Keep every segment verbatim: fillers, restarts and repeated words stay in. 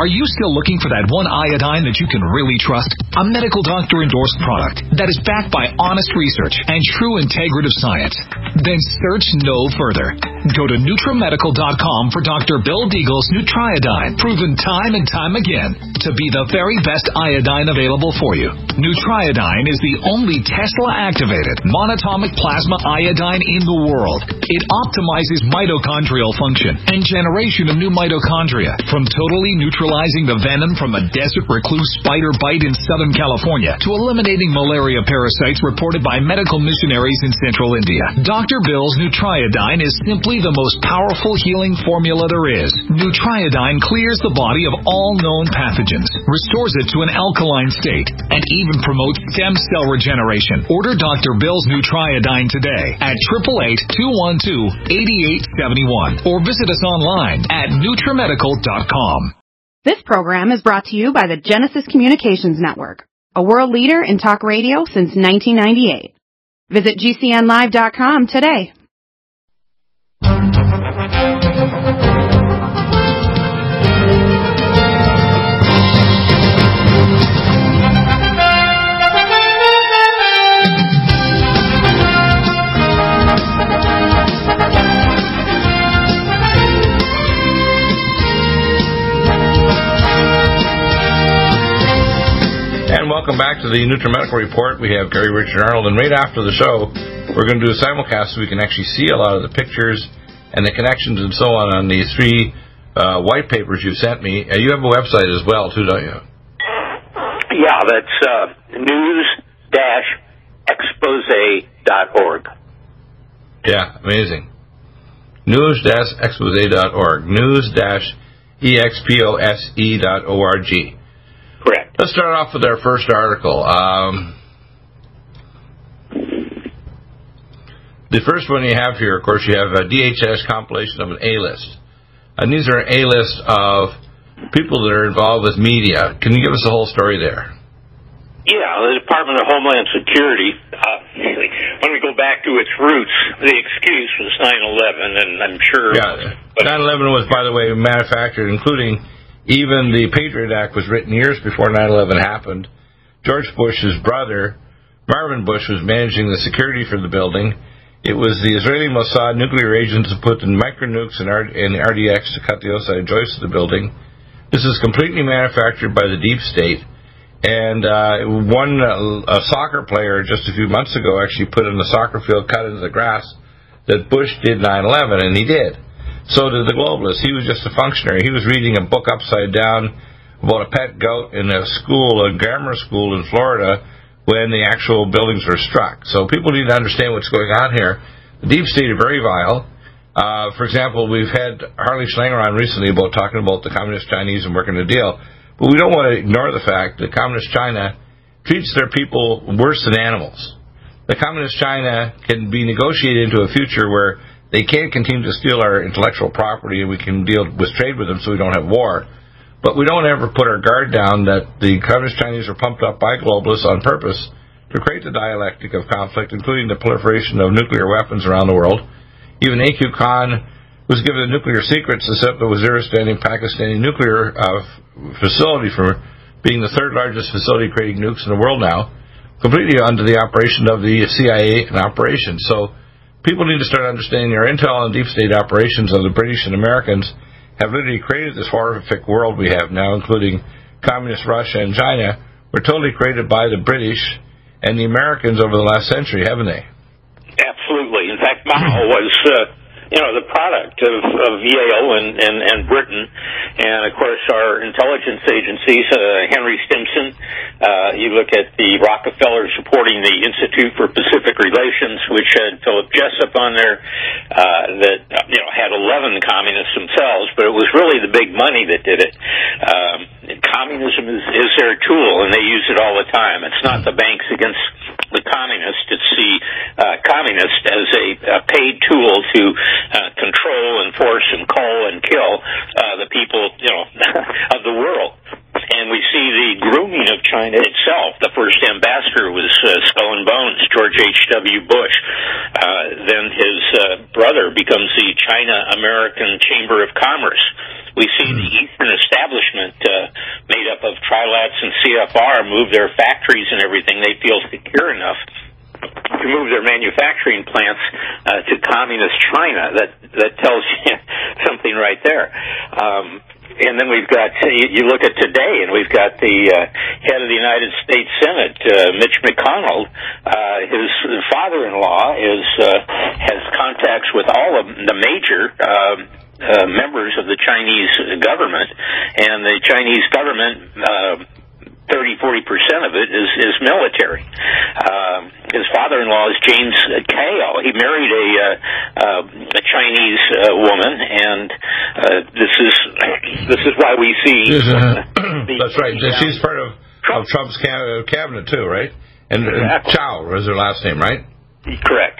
Are you still looking for that one iodine that you can really trust? A medical doctor-endorsed product that is backed by honest research and true integrative science? Then search no further. Go to Nutramedical dot com for Doctor Bill Deagle's Nutriodine, proven time and time again to be the very best iodine available for you. Nutriodine is the only Tesla-activated monatomic plasma iodine in the world. It optimizes mitochondrial function and generation of new mitochondria, from totally neutralizing the venom from a desert recluse spider bite in Southern California to eliminating malaria parasites reported by medical missionaries in central India. Doctor Bill's Nutriodine is simply the most powerful healing formula there is. Nutriodine clears the body of all known pathogens, restores it to an alkaline state, and even promotes stem cell regeneration. Order Doctor Bill's Nutriodine today at eight eight eight, two one two, eight eight seven one or visit us online at Nutramedical dot com. This program is brought to you by the Genesis Communications Network, a world leader in talk radio since nineteen ninety-eight. Visit G C N live dot com today. And welcome back to the NutriMedical Report. We have Gary, Richard, Arnold, and right after the show, we're going to do a simulcast so we can actually see a lot of the pictures and the connections and so on on the three uh, white papers you sent me. Uh, you have a website as well, too, don't you? Yeah, that's uh, news dash expose dot org. Yeah, amazing. news dash expose dot org. news dash expose dot org. Correct. Let's start off with our first article. Um, the first one you have here, of course, you have a D H S compilation of an A-list. And these are an A-list of people that are involved with media. Can you give us the whole story there? Yeah, the Department of Homeland Security, uh, when we go back to its roots, the excuse was nine eleven, and I'm sure... Yeah, nine eleven was, by the way, manufactured, including... Even the Patriot Act was written years before nine eleven happened. George Bush's brother, Marvin Bush, was managing the security for the building. It was the Israeli Mossad nuclear agents who put in micronukes and R D X to cut the outside joists of the building. This is completely manufactured by the deep state. And uh, one uh, a soccer player just a few months ago actually put in the soccer field cut into the grass that Bush did nine eleven, and he did. So did the globalist. He was just a functionary. He was reading a book upside down about a pet goat in a school, a grammar school in Florida, when the actual buildings were struck. So people need to understand what's going on here. The deep state are very vile. Uh, for example, we've had Harley Schlanger on recently about talking about the Communist Chinese and working a deal. But we don't want to ignore the fact that Communist China treats their people worse than animals. The Communist China can be negotiated into a future where they can't continue to steal our intellectual property, and we can deal with trade with them so we don't have war. But we don't ever put our guard down that the Communist Chinese are pumped up by globalists on purpose to create the dialectic of conflict, including the proliferation of nuclear weapons around the world. Even A Q Khan was given the nuclear secrets to set up the Waziristan Pakistani nuclear uh, facility for being the third largest facility creating nukes in the world now, completely under the operation of the C I A and operations. So people need to start understanding our intel and deep state operations of the British and Americans have literally created this horrific world we have now, including communist Russia and China, were totally created by the British and the Americans over the last century, haven't they? Absolutely. In fact, Mao was, uh, you know, the product of, of Yale and, and, and Britain. And, of course, our intelligence agencies, uh, Henry Stimson, uh, you look at the Rockefeller supporting the Institute for Pacific Relations, which had Philip Jessup on there, uh, that, you know, had eleven communists themselves, but it was really the big money that did it. Um, communism is, is their tool, and they use it all the time. It's not the banks against the communists. It's the uh, communist as a, a paid tool to uh, control, enforce, and call and kill uh, the people, you know, of the world. And we see the grooming of China itself. The first ambassador was uh, Skull and Bones, George H W. Bush. Uh, then his uh, brother becomes the China-American Chamber of Commerce. We see the Eastern establishment uh, Trilats and C F R move their factories and everything, they feel secure enough to move their manufacturing plants uh, to communist China. That that tells you something right there. Um, and then we've got, you look at today, and we've got the uh, head of the United States Senate, uh, Mitch McConnell. Uh, his father-in-law is uh, has contacts with all of the major uh, uh, members of the Chinese government, and the Chinese government, uh, thirty, forty percent of it is, is military. Uh, his father-in-law is James Kao. He married a, uh, uh, a Chinese uh, woman, and uh, this is this is why we see. Uh, the, that's right. The, She's part of, Trump. of Trump's cabinet too, right? And exactly. Chow was her last name, right? Correct.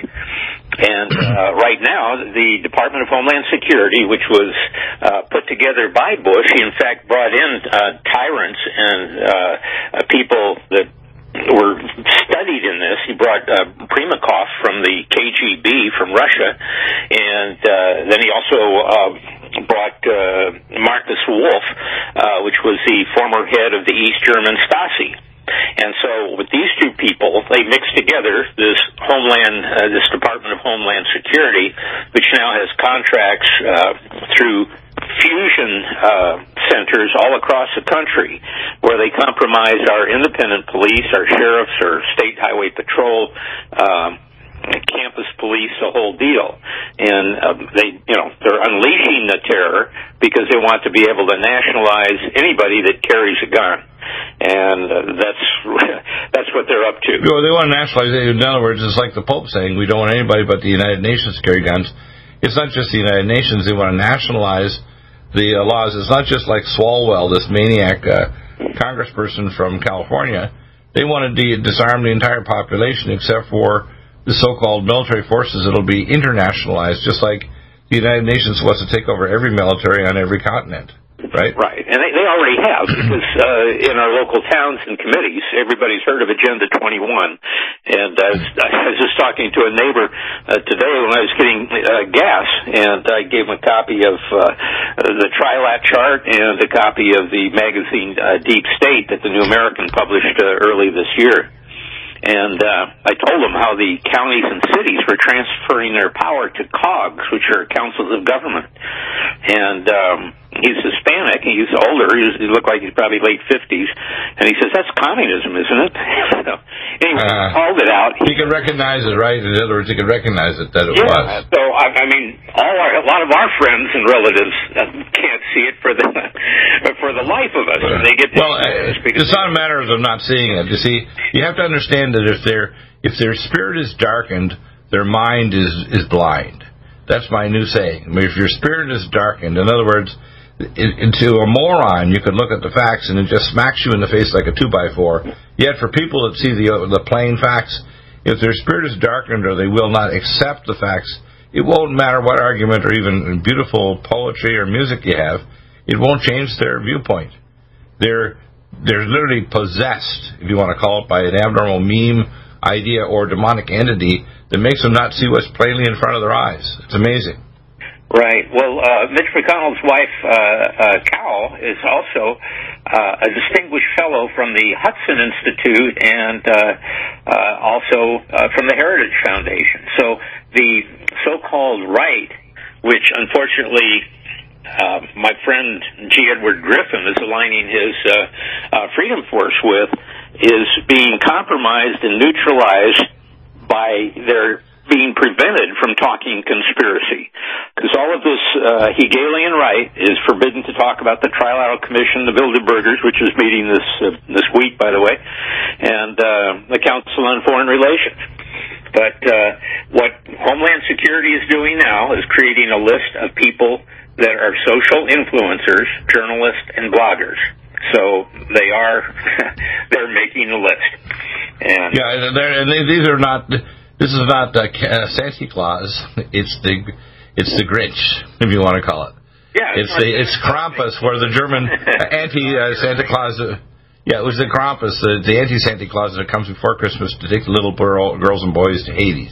And uh, right now, the Department of Homeland Security, which was uh, put together by Bush, he in fact brought in uh, tyrants and uh, uh, people that were studied in this. He brought uh, Primakov from the K G B from Russia, and uh, then he also uh, brought uh, Marcus Wolf, uh, which was the former head of the East German Stasi. And so with these two people, they mixed together this Homeland, uh, this Department of Homeland Security, which now has contracts uh, through fusion uh, centers all across the country, where they compromise our independent police, our sheriffs, our state highway patrol, um, campus police, the whole deal. And uh, they, you know, they're unleashing the terror because they want to be able to nationalize anybody that carries a gun. And uh, that's that's what they're up to. Well, they want to nationalize it. In other words, it's like the Pope saying, we don't want anybody but the United Nations to carry guns. It's not just the United Nations. They want to nationalize the uh, laws. It's not just like Swalwell, this maniac uh, congressperson from California. They want to de- disarm the entire population except for the so-called military forces. It'll be internationalized, just like the United Nations wants to take over every military on every continent. Right? Right. And they, they already have, because uh, in our local towns and committees, everybody's heard of Agenda twenty-one. And I was, I was just talking to a neighbor uh, today when I was getting uh, gas, and I gave him a copy of uh, the Trilat chart and a copy of the magazine uh, Deep State that the New American published uh, early this year. And uh, I told him how the counties and cities were transferring their power to C O Gs, which are councils of government. And um, he's Hispanic. He's older. He's, he looked like he's probably late fifties. And he says, that's communism, isn't it? So, anyway, uh, he called it out. He could recognize it, right? In other words, he could recognize it, that it yeah, was. So, I, I mean, all our, a lot of our friends and relatives uh, can't see it for the for the life of us. Uh, they get well, uh, it's not a matter of them not seeing it. You see, you have to understand that if their if their spirit is darkened, their mind is, is blind. That's my new saying. I mean, if your spirit is darkened, in other words, it, it, to a moron, you could look at the facts and it just smacks you in the face like a two by four. Yet for people that see the the plain facts, if their spirit is darkened or they will not accept the facts, it won't matter what argument or even beautiful poetry or music you have. It won't change their viewpoint. They're they're literally possessed, if you want to call it, by an abnormal meme, idea, or demonic entity that makes them not see what's plainly in front of their eyes. It's amazing. Right. Well, uh, Mitch McConnell's wife, uh, uh, Cal, is also uh, a distinguished fellow from the Hudson Institute and uh, uh, also uh, from the Heritage Foundation. So the so-called right, which unfortunately uh, my friend G. Edward Griffin is aligning his uh, uh, Freedom Force with, is being compromised and neutralized by their being prevented from talking conspiracy. Because all of this uh, Hegelian right is forbidden to talk about the Trilateral Commission, the Bilderbergers, which is meeting this uh, this week, by the way, and uh, the Council on Foreign Relations. But uh, what Homeland Security is doing now is creating a list of people that are social influencers, journalists, and bloggers. So they are they're making a list. And yeah, and these are not. This is not uh, Santa Claus. It's the it's the Grinch, if you want to call it. Yeah, it's it's, the, it's Krampus, where the German anti uh, Santa Claus. Uh, yeah, it was the Krampus, the, the anti Santa Claus that comes before Christmas to take the little girl, girls and boys to Hades.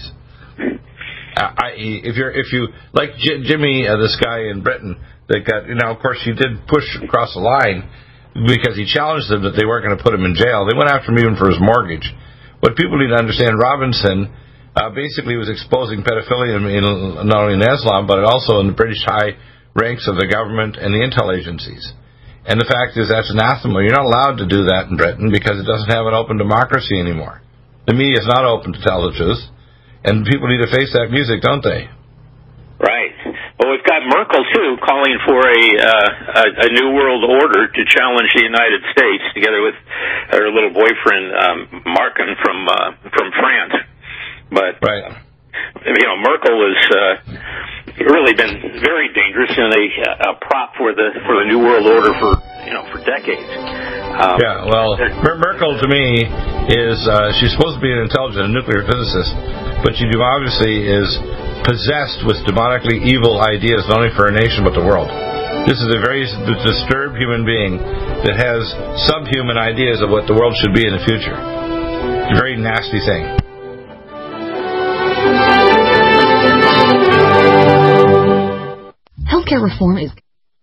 Uh, I, if you're if you like J- Jimmy, uh, this guy in Britain that got, you know, of course you did push across the line. because he challenged them that they weren't going to put him in jail. They went after him even for his mortgage. What people need to understand, Robinson uh, basically was exposing pedophilia in, in, not only in Islam, but also in the British high ranks of the government and the intel agencies. And the fact is that's anathema. You're not allowed to do that in Britain because it doesn't have an open democracy anymore. The media is not open to tell the truth, and people need to face that music, don't they? Right. Well, we've got Merkel, too, calling for a, uh, a a new world order to challenge the United States, together with her little boyfriend, um, Markin, from uh, from France. But, right. you know, Merkel has uh, really been very dangerous and a, a prop for the for the new world order for, you know, for decades. Um, yeah, well, Mer- Merkel, to me, is, uh, she's supposed to be an intelligent nuclear physicist, but she obviously is possessed with demonically evil ideas, not only for our nation, but the world. This is a very disturbed human being that has subhuman ideas of what the world should be in the future. It's a very nasty thing. Healthcare reform is...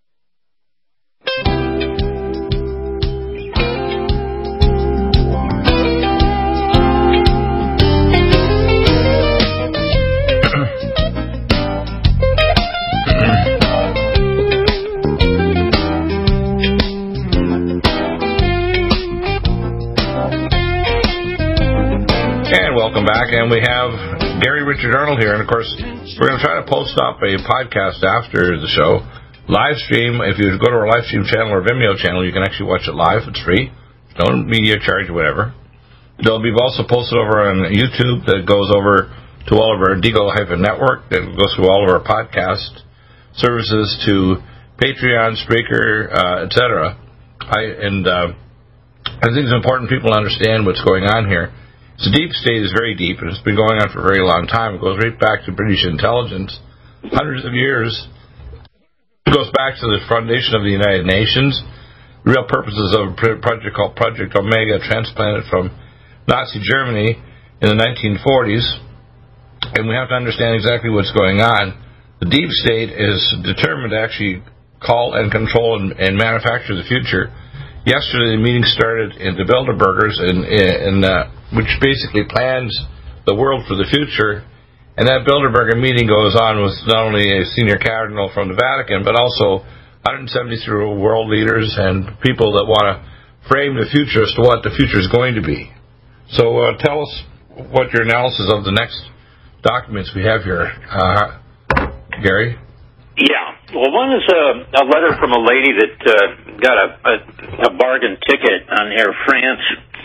Welcome back, and we have Gary Richard Arnold here, and of course we're going to try to post up a podcast after the show, live stream. If you go to our live stream channel or Vimeo channel, you can actually watch it live. It's free, no media charge or whatever. It'll be also posted over on YouTube that goes over to all of our Digo Network, that goes through all of our podcast services to Patreon, Spreaker, uh, et cetera. I and uh, I think it's important people understand what's going on here. The deep state is very deep, and it's been going on for a very long time. It goes right back to British intelligence, hundreds of years. It goes back to the foundation of the United Nations. The real purposes of a project called Project Omega, transplanted from Nazi Germany in the nineteen forties. And we have to understand exactly what's going on. The deep state is determined to actually call and control and, and manufacture the future. Yesterday, the meeting started in the Bilderbergers, in, in, uh, which basically plans the world for the future. And that Bilderberger meeting goes on with not only a senior cardinal from the Vatican, but also one hundred seventy-three world leaders and people that want to frame the future as to what the future is going to be. So uh, tell us what your analysis of the next documents we have here, uh, Gary. Yeah. Well, one is a, a letter from a lady that uh, got a, a, a bargain ticket on Air France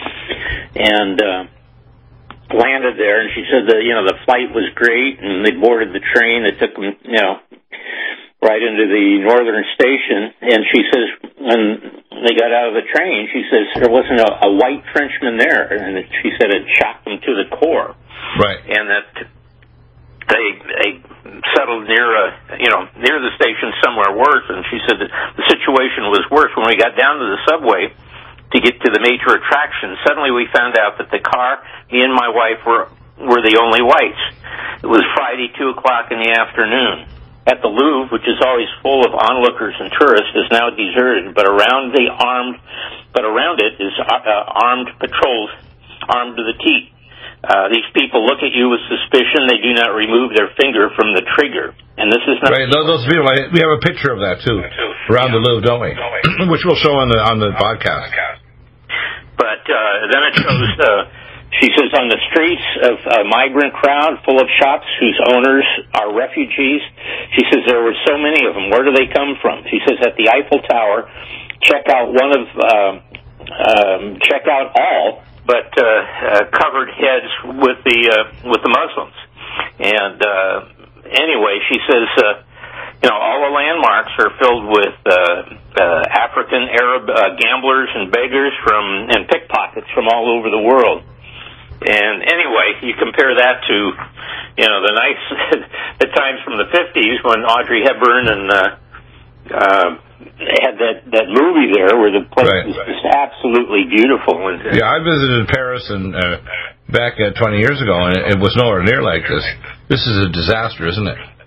and uh, landed there, and she said that, you know, the flight was great, and they boarded the train that took them, you know, right into the northern station, and she says when they got out of the train, she says there wasn't a, a white Frenchman there, and she said it shocked them to the core. Right. And that they they settled near a, you know, near the station somewhere worse, and she said that the situation was worse when we got down to the subway to get to the major attraction. Suddenly we found out that the car, me and my wife were were the only whites. It was Friday, two o'clock in the afternoon. At the Louvre, which is always full of onlookers and tourists, is now deserted, but around the armed, but around it is uh, armed patrols, armed to the teeth. Uh, these people look at you with suspicion. They do not remove their finger from the trigger. And this is not... Right, those people, we have a picture of that, too, around yeah. the Louvre, don't we? Which we'll show on the on the podcast. But uh, then it shows, uh, she says, on the streets of a migrant crowd full of shops whose owners are refugees, she says there were so many of them. Where do they come from? She says at the Eiffel Tower, check out one of, uh, um, check out all, but uh, uh, covered heads with the uh, with the Muslims. And uh, anyway, she says, uh, you know, all the landmarks are filled with uh, uh, African Arab uh, gamblers and beggars from and pickpockets from all over the world. And anyway, you compare that to, you know, the nice the times from the fifties when Audrey Hepburn and uh, uh, had that, that movie there where the place right, was right. just absolutely beautiful. And, uh, yeah, I visited Paris and uh, back uh, twenty years ago, and it was nowhere near like this. This is a disaster, isn't it?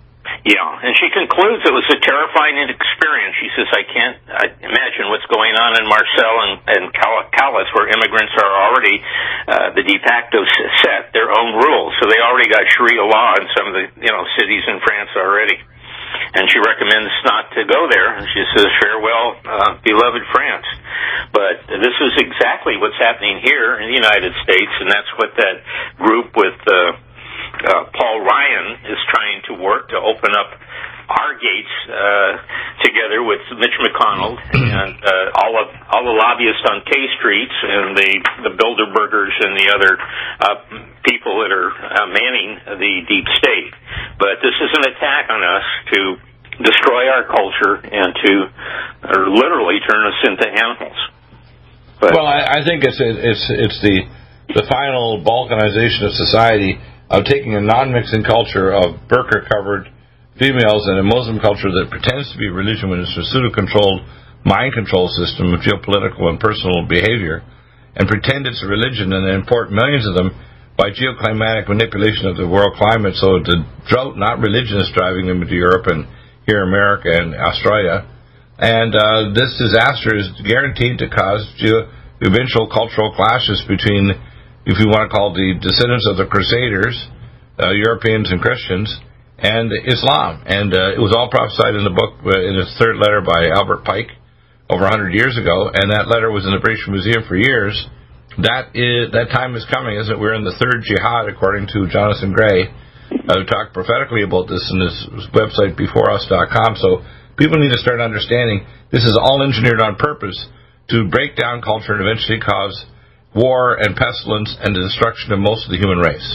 Yeah, and she concludes it was a terrifying experience. She says, I can't I imagine what's going on in Marseille and, and Calais, where immigrants are already uh, the de facto set their own rules. So they already got Sharia law in some of the you know cities in France already. And she recommends not to go there. And she says, farewell, uh, beloved France. But this is exactly what's happening here in the United States, and that's what that group with uh, Uh, Paul Ryan is trying to work to open up our gates uh, together with Mitch McConnell and uh, all of all the lobbyists on K Streets and the the Bilderbergers and the other uh, people that are uh, manning the deep state. But this is an attack on us to destroy our culture and to uh, literally turn us into animals. But, well, I, I think it's it's it's the the final balkanization of society, of taking a non-mixing culture of burqa-covered females and a Muslim culture that pretends to be religion when it's a pseudo-controlled mind control system of geopolitical and personal behavior, and pretend it's a religion and then import millions of them by geoclimatic manipulation of the world climate. So the drought, not religion, is driving them into Europe and here America and Australia. And uh, this disaster is guaranteed to cause ge- eventual cultural clashes between, if you want to call the descendants of the Crusaders, uh, Europeans and Christians, and Islam. And uh, it was all prophesied in the book, uh, in his third letter by Albert Pike, over one hundred years ago, and that letter was in the British Museum for years. That is, that time is coming, isn't it? We're in the third jihad, according to Jonathan Gray, uh, who talked prophetically about this in his website, before us dot com. So people need to start understanding this is all engineered on purpose to break down culture and eventually cause war and pestilence and the destruction of most of the human race.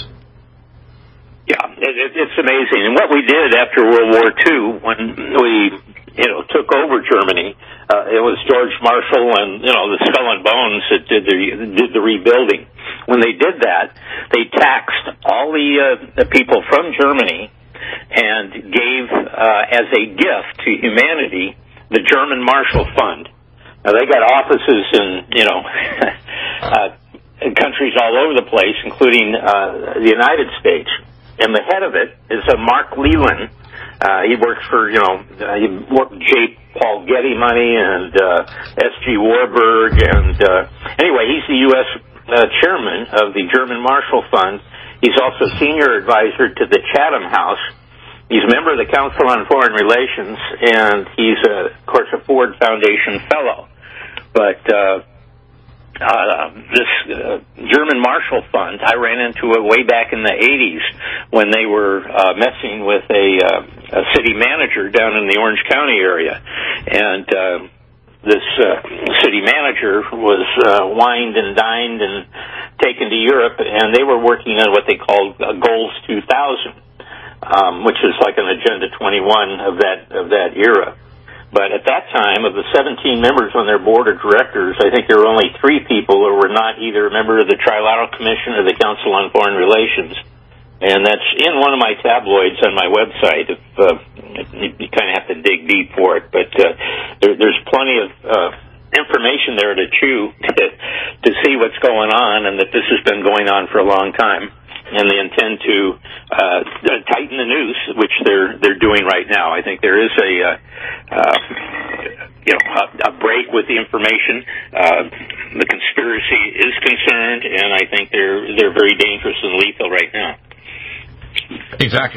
Yeah, it, it, it's amazing. And what we did after World War Two, when we, you know, took over Germany, uh, it was George Marshall and, you know, the Skull and Bones that did the, did the rebuilding. When they did that, they taxed all the, uh, the people from Germany and gave, uh, as a gift to humanity, the German Marshall Fund. Now, they got offices in, you know, uh, countries all over the place, including uh, the United States. And the head of it is a Mark Leland. Uh, he works for, you know, uh, he worked J. Paul Getty money and uh, S G Warburg. And uh, anyway, he's the U S uh, chairman of the German Marshall Fund. He's also senior advisor to the Chatham House. He's a member of the Council on Foreign Relations, and he's, uh, of course, a Ford Foundation fellow. But uh, uh, this uh, German Marshall Fund, I ran into it way back in the eighties when they were uh, messing with a, uh, a city manager down in the Orange County area. And uh, this uh, city manager was uh, wined and dined and taken to Europe, and they were working on what they called uh, Goals two thousand. Um, which is like an Agenda twenty-one of that of that era. But at that time, of the seventeen members on their board of directors, I think there were only three people who were not either a member of the Trilateral Commission or the Council on Foreign Relations. And that's in one of my tabloids on my website. If uh, you kind of have to dig deep for it, but uh, there, there's plenty of uh, information there to chew to, to see what's going on, and that this has been going on for a long time. And they intend to uh, tighten the noose, which they're they're doing right now. I think there is a uh, uh, you know a, a break with the information. Uh, the conspiracy is concerned, and I think they're they're very dangerous and lethal right now. Exactly.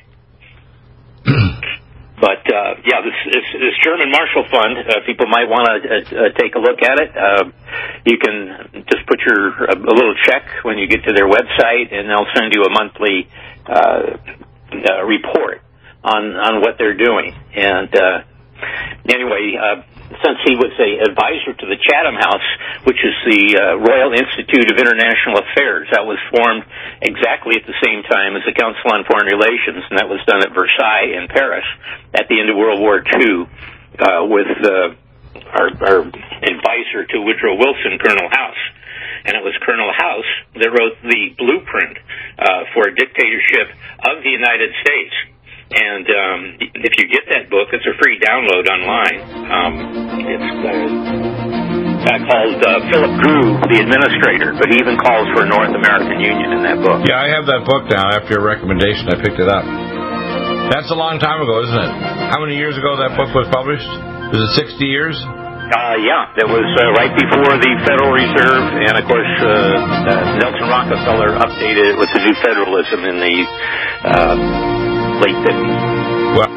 But, uh, yeah, this, this, this German Marshall Fund, uh, people might want to uh, uh, take a look at it. Uh, you can just put your uh, a little check when you get to their website, and they'll send you a monthly uh, uh, report on, on what they're doing. And uh, anyway, uh, since he was a advisor to the Chatham House, which is the uh, Royal Institute of International Affairs, that was formed exactly at the same time as the Council on Foreign Relations, and that was done at Versailles in Paris at the end of World War Two uh, with uh, our, our advisor to Woodrow Wilson, Colonel House. And it was Colonel House that wrote the blueprint uh, for a dictatorship of the United States. And um, if you get that book, it's a free download online. Um, it's uh, called uh, Philip Drew, the Administrator, but he even calls for a North American Union in that book. Yeah, I have that book now after your recommendation. I picked it up. That's a long time ago, isn't it? How many years ago that book was published? Was it sixty years? Uh, yeah, that was uh, right before the Federal Reserve, and of course uh, uh, Nelson Rockefeller updated it with the New Federalism in the uh, late fifties. Well.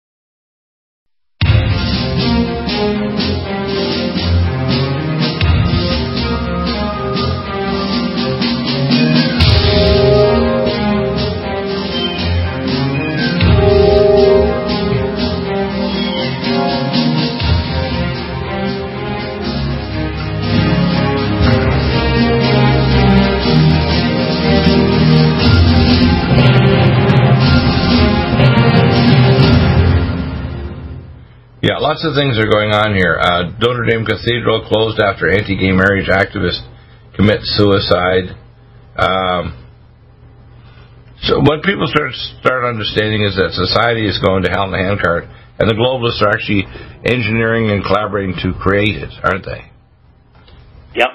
Yeah, lots of things are going on here. Uh, Notre Dame Cathedral closed after anti-gay marriage activist commits suicide. Um, so what people start start understanding is that society is going to hell in a handcart, and the globalists are actually engineering and collaborating to create it, aren't they? Yep.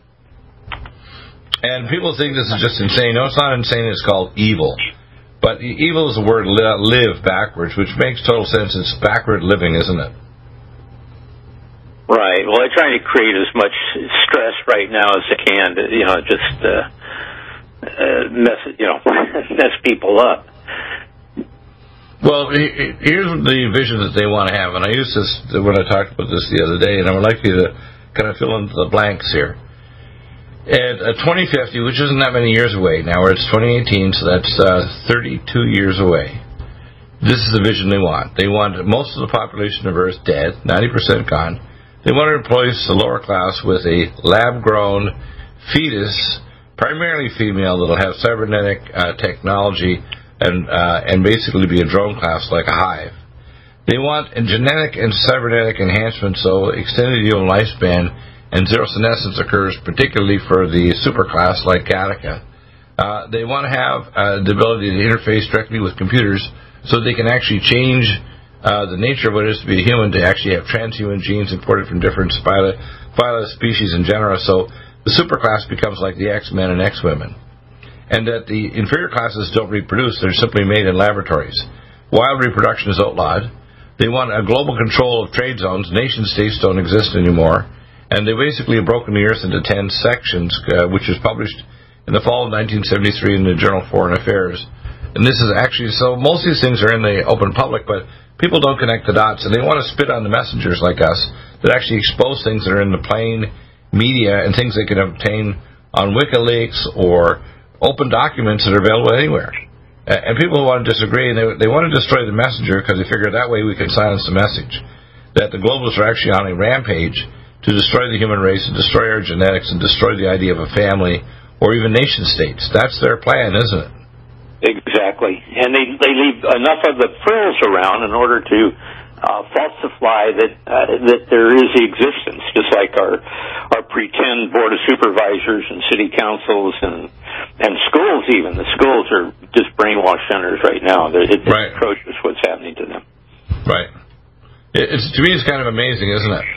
And people think this is just insane. No, it's not insane. It's called evil. But evil is the word live backwards, which makes total sense. It's backward living, isn't it? Right. Well, they're trying to create as much stress right now as they can to, you know, just uh, uh, mess, you know, mess people up. Well, here's the vision that they want to have, and I used this when I talked about this the other day, and I would like you to kind of fill in the blanks here. At uh, twenty fifty, which isn't that many years away now, it's twenty eighteen, so that's uh, thirty-two years away. This is the vision they want. They want most of the population of Earth dead, ninety percent gone. They want to replace the lower class with a lab-grown fetus, primarily female, that'll have cybernetic uh, technology and uh, and basically be a drone class like a hive. They want a genetic and cybernetic enhancement, so extended human lifespan and zero senescence occurs, particularly for the superclass like Gattaca. Uh, they want to have uh, the ability to interface directly with computers so they can actually change uh, the nature of what it is to be a human, to actually have transhuman genes imported from different phyla, phyla species and genera, so the superclass becomes like the X-Men and X-Women. And that the inferior classes don't reproduce, they're simply made in laboratories. Wild reproduction is outlawed. They want a global control of trade zones. Nation-states don't exist anymore. And they basically have broken the Earth into ten sections, uh, which was published in the fall of nineteen seventy-three in the Journal of Foreign Affairs. And this is actually, so most of these things are in the open public, but people don't connect the dots, and they want to spit on the messengers like us that actually expose things that are in the plain media and things they can obtain on WikiLeaks or open documents that are available anywhere. Uh, and people want to disagree, and they, they want to destroy the messenger because they figure that way we can silence the message. That the globalists are actually on a rampage to destroy the human race and destroy our genetics and destroy the idea of a family or even nation states. That's their plan, isn't it? Exactly. And they they leave enough of the frills around in order to uh, falsify that uh, that there is existence, just like our our pretend board of supervisors and city councils and and schools even. The schools are just brainwash centers right now. They're, it's right. atrocious what's happening to them. Right. It's, to me, it's kind of amazing, isn't it?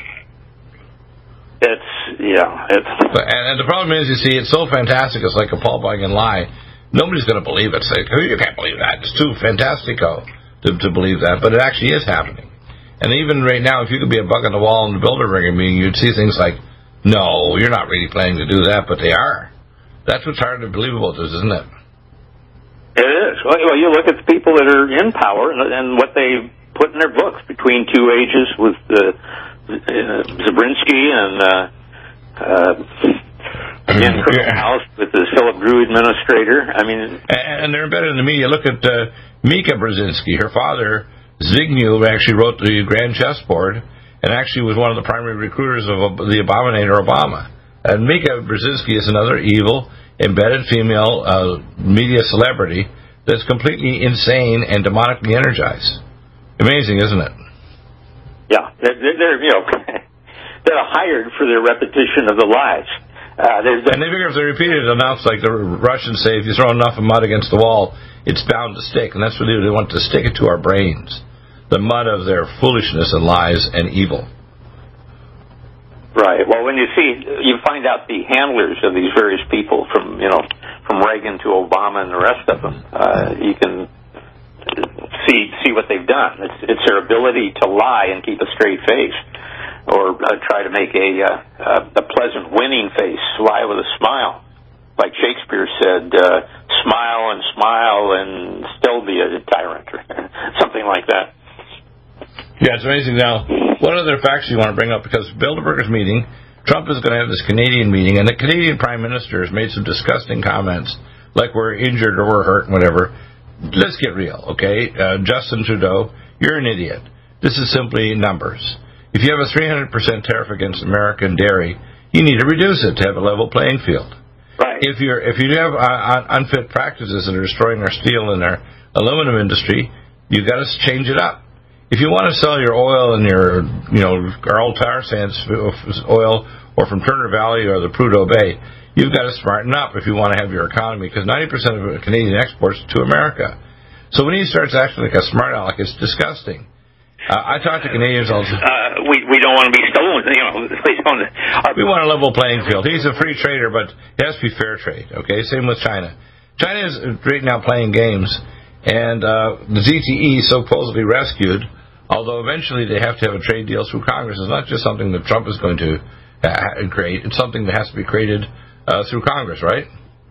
It's, yeah. It's, but, and, and the problem is, you see, it's so fantastic, it's like a Paul Bunyan lie. Nobody's going to believe it. Say, oh, you can't believe that. It's too fantastico to, to believe that, but it actually is happening. And even right now, if you could be a bug on the wall in the Bilderberger meeting, you'd see things like, no, you're not really planning to do that, but they are. That's what's hard to believe about this, isn't it? It is. Well, you look at the people that are in power and, and what they put in their books between two ages with the Uh, Zabrinsky and uh, uh, again, Colonel House with the Philip Drew administrator. I mean, and, and they're embedded in the media. Look at uh, Mika Brzezinski. Her father, Zbigniew, actually wrote the Grand Chessboard and actually was one of the primary recruiters of the Abominator Obama. And Mika Brzezinski is another evil, embedded female uh, media celebrity that's completely insane and demonically energized. Amazing, isn't it? Yeah, they're, they're you know they're hired for their repetition of the lies. Uh, and they figure if they repeat it enough, like the Russians say, if you throw enough mud against the wall, it's bound to stick. And that's what they do. They want to stick it to our brains, the mud of their foolishness and lies and evil. Right. Well, when you see, you find out the handlers of these various people, from you know, from Reagan to Obama and the rest of them, uh, you can see see see what they've done. It's, it's their ability to lie and keep a straight face, or uh, try to make a, uh, a pleasant, winning face, lie with a smile. Like Shakespeare said, uh, smile and smile and still be a tyrant, or something like that. Yeah, it's amazing. Now, one other facts you want to bring up, because Bilderberger's meeting, Trump is going to have this Canadian meeting, and the Canadian Prime Minister has made some disgusting comments, like we're injured or we're hurt and whatever. Let's get real, okay? Uh, Justin Trudeau, you're an idiot. This is simply numbers. If you have a three hundred percent tariff against American dairy, you need to reduce it to have a level playing field. Right. If you're if you have uh, unfit practices that are destroying our steel and our aluminum industry, you've got to change it up. If you want to sell your oil and your, you know, our old tar sands oil, or from Turner Valley or the Prudhoe Bay, you've got to smarten up if you want to have your economy, because ninety percent of Canadian exports to America. So when he starts acting like a smart aleck, it's disgusting. Uh, I talk to Canadians all the time. Uh, we we don't want to be stolen. You know, we, don't, our, we want a level playing field. He's a free trader, but it has to be fair trade. Okay, same with China. China is right now playing games, and uh, the Z T E supposedly rescued. Although eventually they have to have a trade deal through Congress. It's not just something that Trump is going to uh, create. It's something that has to be created uh, through Congress, right?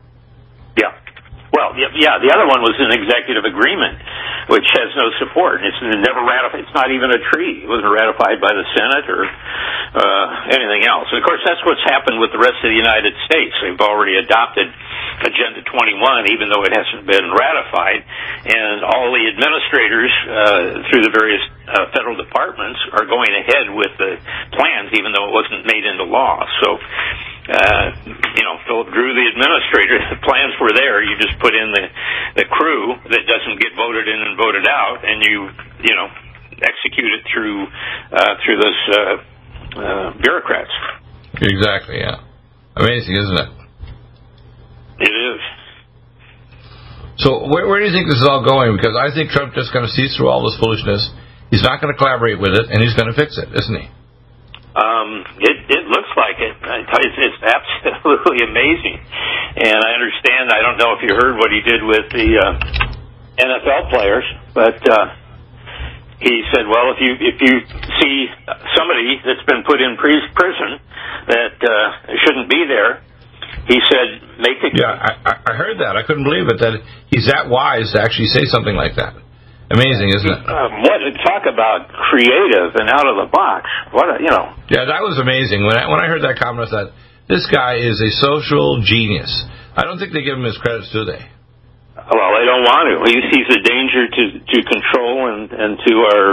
Yeah. Well, yeah, the other one was an executive agreement, which has no support. It's never ratified. It's not even a treaty. It wasn't ratified by the Senate or uh, anything else. And of course, that's what's happened with the rest of the United States. They've already adopted Agenda twenty-one, even though it hasn't been ratified. And all the administrators uh, through the various uh, federal departments are going ahead with the plans, even though it wasn't made into law. So, uh, you know, Philip Drew, the administrator, the plans were there. You just put in the, the crew that doesn't get voted in and voted out, and you, you know, execute it through uh, through those uh, uh, bureaucrats. Exactly, yeah. Amazing, isn't it? It is. So where, where do you think this is all going? Because I think Trump's just going to see through all this foolishness. He's not going to collaborate with it, and he's going to fix it, isn't he? Um, it, it looks like it. It's, it's absolutely amazing. And I understand, I don't know if you heard what he did with the uh, N F L players, but uh, he said, well, if you if you see somebody that's been put in prison that uh, shouldn't be there, he said, make it... Yeah, I, I heard that. I couldn't believe it, that he's that wise to actually say something like that. Amazing, isn't it? Um, what talk about creative and out of the box. What a, you know. Yeah, that was amazing. When I, when I heard that comment, I thought, this guy is a social genius. I don't think they give him his credits, do they? Well, they don't want to. He sees a danger to, to control and, and to our,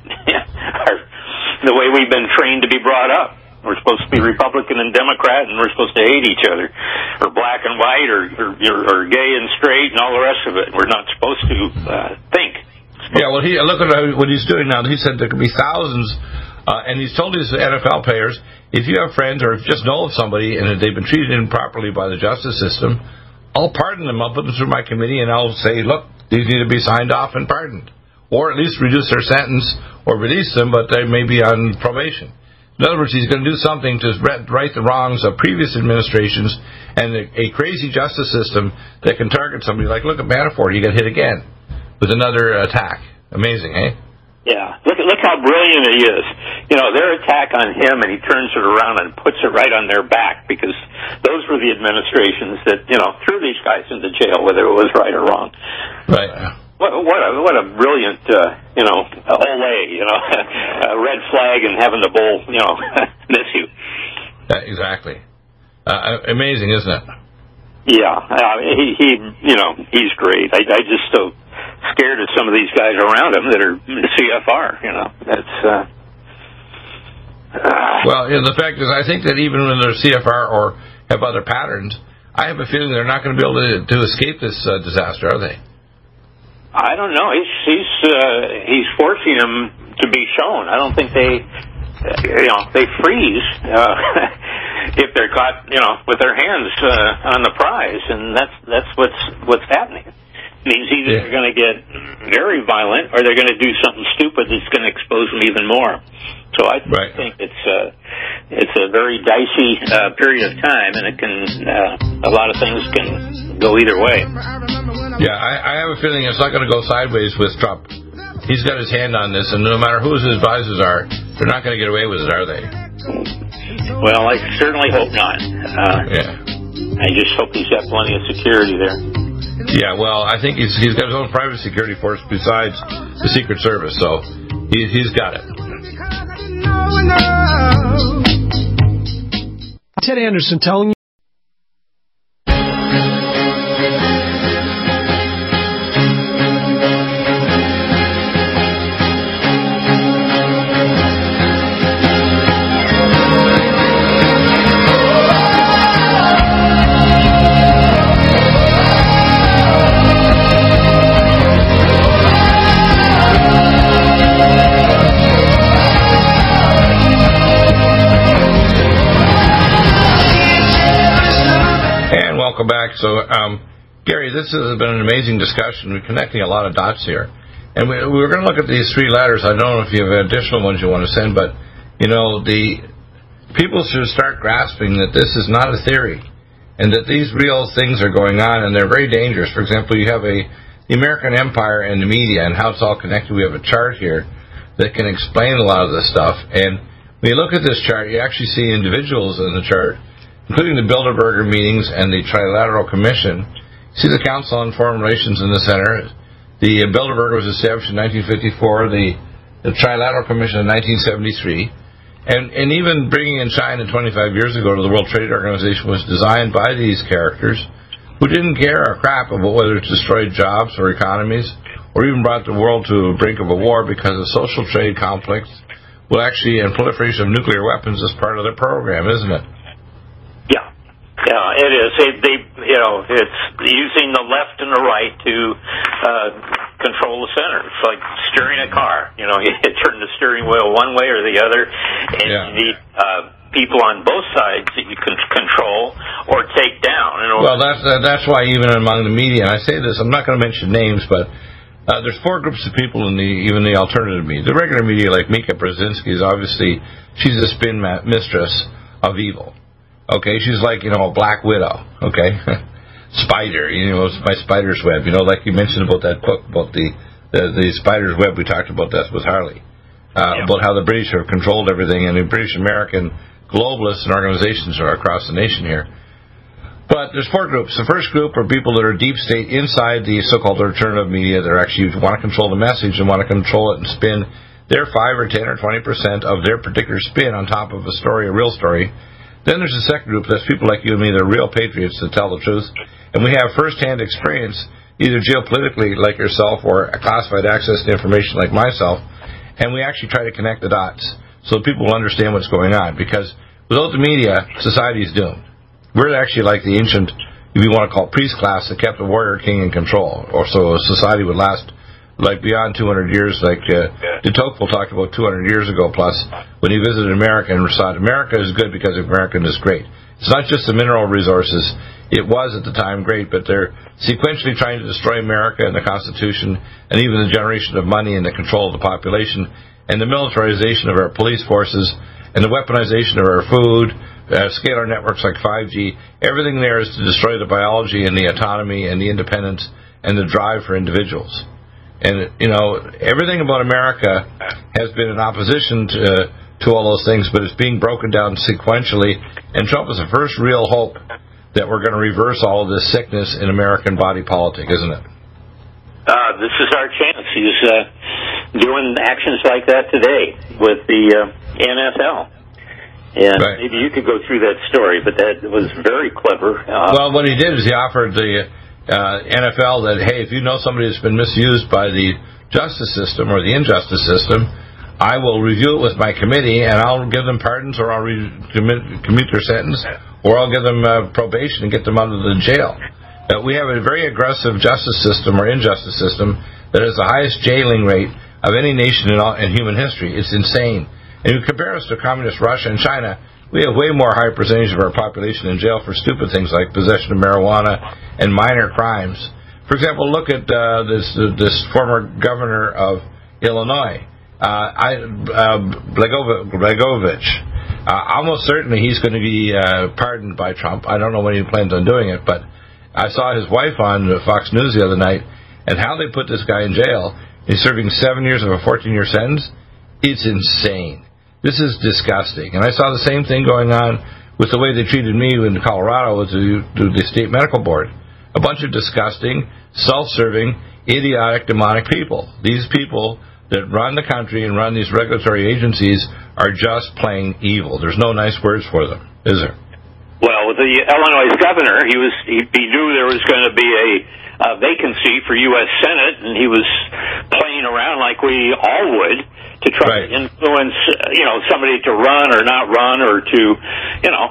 our the way we've been trained to be brought up. We're supposed to be Republican and Democrat, and we're supposed to hate each other, or black and white, or, or, or gay and straight, and all the rest of it. We're not supposed to uh, think. Yeah, well, he look at what he's doing now. He said there could be thousands, uh, and he's told his N F L players, if you have friends or if you just know of somebody and they've been treated improperly by the justice system, I'll pardon them. I'll put them through my committee, and I'll say, look, these need to be signed off and pardoned, or at least reduce their sentence or release them, but they may be on probation. In other words, he's going to do something to right the wrongs of previous administrations and a, a crazy justice system that can target somebody like, look at Manafort, he got hit again with another attack. Amazing, eh? Yeah. Look, look how brilliant he is. You know, their attack on him, and he turns it around and puts it right on their back, because those were the administrations that, you know, threw these guys into jail, whether it was right or wrong. Right. What, what a what a brilliant, uh, you know, ole, you know, a red flag and having the bull, you know, miss you. Yeah, exactly. Uh, amazing, isn't it? Yeah, uh, he, he, you know, he's great. I, I just so scared of some of these guys around him that are C F R. You know, that's. Uh, uh, well, you know, the fact is, I think that even when they're C F R or have other patterns, I have a feeling they're not going to be able to, to escape this uh, disaster, are they? I don't know. He's he's uh, he's forcing them to be shown. I don't think they, uh, you know, they freeze uh, if they're caught, you know, with their hands uh, on the prize, and that's that's what's what's happening. It means either yeah. they're going to get very violent, or they're going to do something stupid that's going to expose them even more. So I right. think it's uh, it's a very dicey uh, period of time, and it can uh, a lot of things can go either way. Yeah, I, I have a feeling it's not going to go sideways with Trump. he's got his hand on this, and no matter who his advisors are, they're not going to get away with it, are they? Well, I certainly hope not. Uh, yeah. I just hope he's got plenty of security there. Yeah, well, I think he's he's got his own private security force besides the Secret Service, so he, he's got it. Ted Anderson telling you. Welcome back. So, um, Gary, this has been an amazing discussion. We're connecting a lot of dots here. And we, we're going to look at these three ladders. I don't know if you have additional ones you want to send, but, you know, the people should start grasping that this is not a theory and that these real things are going on, and they're very dangerous. For example, you have a the American empire and the media and how it's all connected. We have a chart here that can explain a lot of this stuff. And when you look at this chart, you actually see individuals in the chart, including the Bilderberger meetings and the Trilateral Commission. See the Council on Foreign Relations in the center. The uh, Bilderberger was established in nineteen fifty-four, the, the Trilateral Commission in nineteen seventy-three. And, and even bringing in China twenty-five years ago to the World Trade Organization was designed by these characters who didn't care a crap about whether it destroyed jobs or economies or even brought the world to the brink of a war, because of social trade conflicts will actually, and proliferation of nuclear weapons is part of their program, isn't it? Yeah, it is. It, they, you know, it's using the left and the right to uh, control the center. It's like steering a car. You know, you turn the steering wheel one way or the other, and yeah. you need uh, people on both sides that you can control or take down. In order well, that's uh, that's why even among the media, and I say this, I'm not going to mention names, but uh, there's four groups of people in the even the alternative media. The regular media, like Mika Brzezinski, is obviously she's a spin mistress of evil. Okay, she's like, you know, a Black Widow, okay? Spider, you know, my spider's web, you know, like you mentioned about that book, about the, the, the spider's web, we talked about that with Harley, uh, yeah. about how the British have controlled everything, and the British-American globalists and organizations are across the nation here. But there's four groups. The first group are people that are deep state inside the so-called alternative media that are actually want to control the message and want to control it and spin their five or ten or twenty percent of their particular spin on top of a story, a real story. Then there's a second group, that's people like you and me, that are real patriots that tell the truth. And we have first-hand experience, either geopolitically like yourself or classified access to information like myself, and we actually try to connect the dots so people will understand what's going on. Because without the media, society is doomed. We're actually like the ancient, if you want to call it, priest class that kept the warrior king in control, or so a society would last like beyond two hundred years, like uh, de Tocqueville talked about two hundred years ago plus, when he visited America and said, America is good because American is great. It's not just the mineral resources. It was at the time great, but they're sequentially trying to destroy America and the Constitution and even the generation of money and the control of the population and the militarization of our police forces and the weaponization of our food, uh, scalar networks like five G. Everything there is to destroy the biology and the autonomy and the independence and the drive for individuals. And, you know, everything about America has been in opposition to, uh, to all those things, but it's being broken down sequentially. And Trump is the first real hope that we're going to reverse all of this sickness in American body politic, isn't it? Uh, this is our chance. He's uh, doing actions like that today with the uh, N F L. And right. Maybe you could go through that story, but that was very clever. Uh, well, what he did is he offered the Uh, N F L that, hey, if you know somebody that's been misused by the justice system or the injustice system, I will review it with my committee and I'll give them pardons, or I'll re- commit, commute their sentence, or I'll give them uh, probation and get them out of the jail. Uh, we have a very aggressive justice system or injustice system that has the highest jailing rate of any nation in, all, in human history. It's insane. And you compare us to communist Russia and China, we have way more high percentage of our population in jail for stupid things like possession of marijuana and minor crimes. For example, look at uh, this uh, this former governor of Illinois, uh, I, uh, Blagojevich. Uh, almost certainly he's going to be uh, pardoned by Trump. I don't know when he plans on doing it, but I saw his wife on Fox News the other night, and how they put this guy in jail. He's serving seven years of a fourteen-year sentence. It's insane. This is disgusting. And I saw the same thing going on with the way they treated me in Colorado with the, the state medical board. A bunch of disgusting, self-serving, idiotic, demonic people. These people that run the country and run these regulatory agencies are just plain evil. There's no nice words for them, is there? Well, with the Illinois governor, he was he, he knew there was going to be a, a vacancy for U S Senate, and he was playing around like we all would to try right. to influence, uh, you know, somebody to run or not run or to, you know,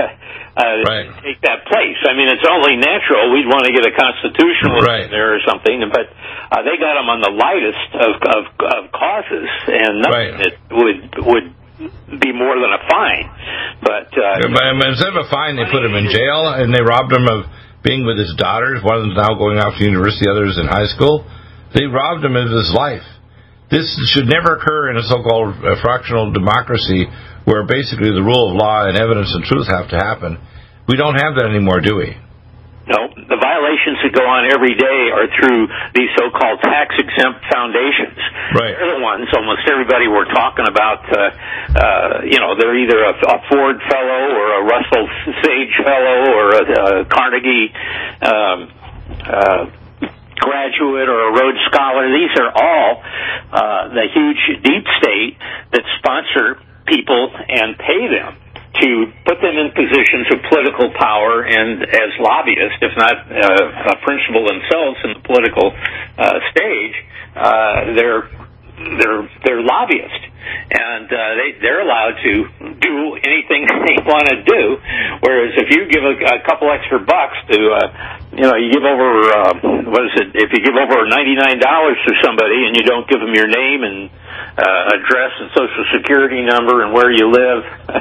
uh, right. take that place. I mean, it's only natural we'd want to get a constitutionalist right. in there or something, but uh, they got him on the lightest of of, of causes, and nothing right. that would would. be more than a fine. But, uh, but instead of a fine, they put him in jail, and they robbed him of being with his daughters. One of them's now going off to university, the other's in high school. They robbed him of his life. This should never occur in a so-called uh, fractional democracy where basically the rule of law and evidence and truth have to happen. We don't have that anymore, do we? No, the violations that go on every day are through these so-called tax-exempt foundations. Right. They're the ones almost everybody we're talking about, uh, uh, you know, they're either a, a Ford fellow or a Russell Sage fellow or a, a Carnegie um, uh, graduate or a Rhodes Scholar. These are all uh, the huge deep state that sponsor people and pay them to put them in positions of political power and as lobbyists, if not uh, a principal themselves in the political uh, stage, uh, they're they're they're lobbyists, and uh, they they're allowed to do anything they want to do. Whereas if you give a, a couple extra bucks to, uh, you know, you give over uh, what is it? If you give over ninety-nine dollars to somebody and you don't give them your name and uh, address and social security number and where you live,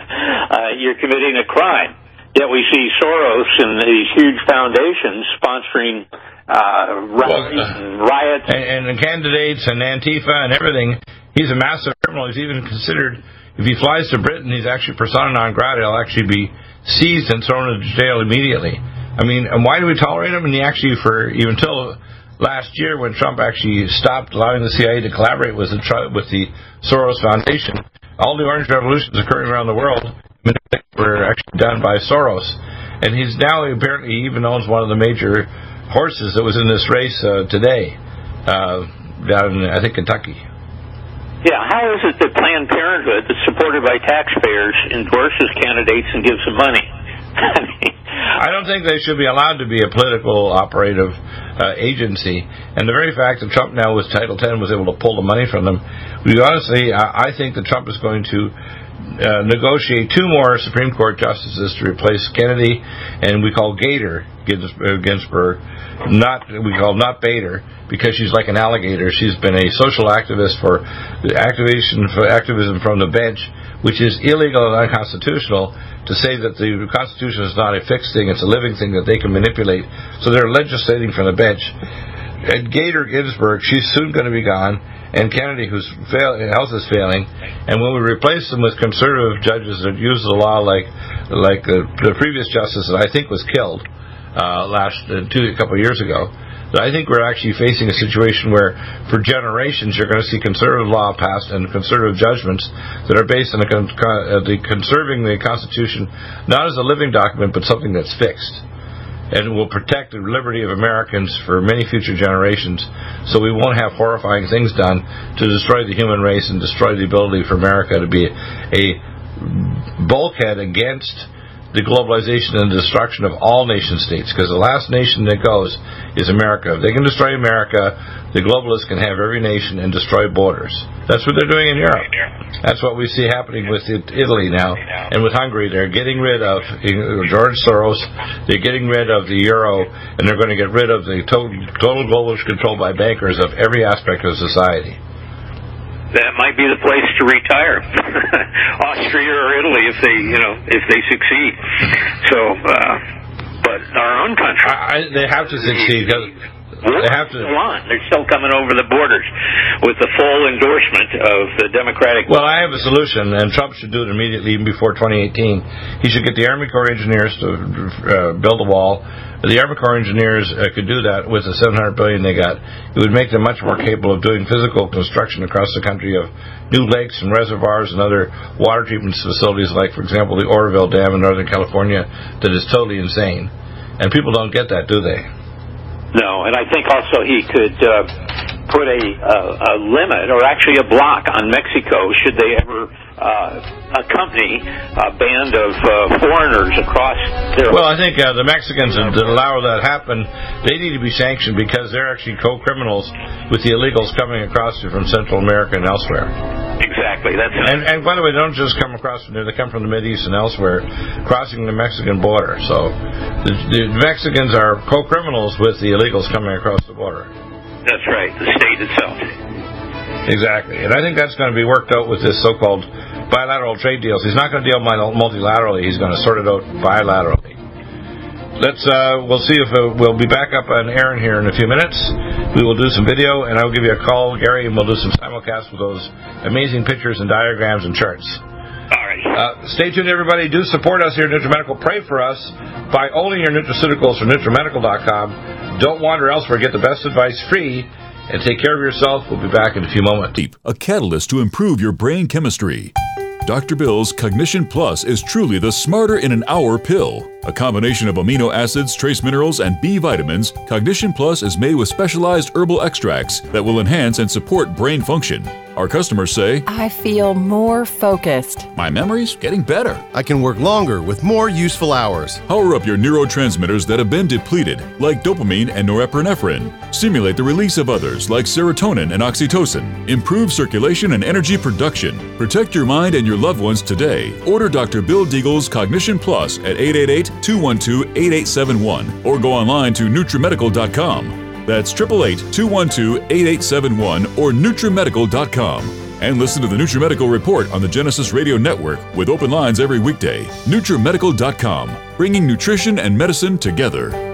uh, you're committing a crime. Yet we see Soros and these huge foundations sponsoring uh, rallies well, uh, and riots. And, and the candidates and Antifa and everything. He's a massive criminal. He's even considered, if he flies to Britain, he's actually persona non grata. He'll actually be seized and thrown into jail immediately. I mean, and why do we tolerate him? And he actually, for even until last year when Trump actually stopped allowing the C I A to collaborate with the, with the Soros Foundation, all the orange revolutions occurring around the world were actually done by Soros. And he's now apparently even owns one of the major horses that was in this race uh, today uh, down in, I think, Kentucky. Yeah, how is it that Planned Parenthood, that's supported by taxpayers, endorses candidates and gives them money? I don't think they should be allowed to be a political operative uh, agency. And the very fact that Trump now with Title ten was able to pull the money from them, we honestly, I, I think that Trump is going to uh, negotiate two more Supreme Court justices to replace Kennedy, and we call Gator Ginsburg, not we call not Bader, because she's like an alligator. She's been a social activist for activation for activism from the bench, which is illegal and unconstitutional. To say that the Constitution is not a fixed thing, it's a living thing that they can manipulate. So they're legislating from the bench. And Gator Ginsburg, she's soon going to be gone, and Kennedy, whose fail, health is failing. And when we replace them with conservative judges that use the law like like the, the previous justice that I think was killed uh, last uh, two, a couple of years ago, I think we're actually facing a situation where, for generations, you're going to see conservative law passed and conservative judgments that are based on the, con- uh, the conserving the Constitution, not as a living document, but something that's fixed, and will protect the liberty of Americans for many future generations, so we won't have horrifying things done to destroy the human race and destroy the ability for America to be a bulkhead against the globalization and destruction of all nation states, because the last nation that goes is America. If they can destroy America, the globalists can have every nation and destroy borders. That's what they're doing in Europe. That's what we see happening with Italy now, and with Hungary. They're getting rid of George Soros, they're getting rid of the euro, and they're going to get rid of the total, total globalist control by bankers of every aspect of society. That might be the place to retire, Austria or Italy, if they, you know, if they succeed. So, uh, but our own country, I, they have to succeed. Cause They have to. Still on. They're still coming over the borders with the full endorsement of the Democratic. Well, I have a solution, and Trump should do it immediately, even before twenty eighteen. He should get the Army Corps engineers to uh, build a wall. The Army Corps engineers uh, could do that with the seven hundred billion dollars they got. It would make them much more capable of doing physical construction across the country of new lakes and reservoirs and other water treatment facilities, like, for example, the Oroville Dam in Northern California, that is totally insane. And people don't get that, do they? No, and I think also he could uh, put a, uh, a limit, or actually a block, on Mexico should they ever uh, accompany a band of uh, foreigners across their... Well, I think uh, the Mexicans that allow that happen, they need to be sanctioned because they're actually co-criminals with the illegals coming across from Central America and elsewhere. Exactly. That's and, and by the way, they don't just come across from there; they come from the Mideast and elsewhere, crossing the Mexican border. So the, the Mexicans are co-criminals with the illegals coming across the border. That's right, the state itself. Exactly, and I think that's going to be worked out with this so-called bilateral trade deals. He's not going to deal multilaterally; he's going to sort it out bilaterally. Let's, uh, we'll see if uh, we'll be back up on Aaron here in a few minutes. We will do some video, and I'll give you a call, Gary, and we'll do some simulcasts with those amazing pictures and diagrams and charts. All right. Uh, stay tuned, everybody. Do support us here at NutriMedical. Pray for us by owning your nutraceuticals from NutriMedical dot com. Don't wander elsewhere. Get the best advice free, and take care of yourself. We'll be back in a few moments. A catalyst to improve your brain chemistry. Doctor Bill's Cognition Plus is truly the smarter in an hour pill. A combination of amino acids, trace minerals, and B vitamins, Cognition Plus is made with specialized herbal extracts that will enhance and support brain function. Our customers say, I feel more focused. My memory's getting better. I can work longer with more useful hours. Power up your neurotransmitters that have been depleted, like dopamine and norepinephrine. Stimulate the release of others, like serotonin and oxytocin. Improve circulation and energy production. Protect your mind and your loved ones today. Order Doctor Bill Deagle's Cognition Plus at eight eight eight, two one two, eight eight seven one or go online to NutriMedical dot com. That's eight eight eight, two one two, eight eight seven one or NutriMedical dot com. And listen to the NutriMedical Report on the Genesis Radio Network with open lines every weekday. NutriMedical dot com, bringing nutrition and medicine together.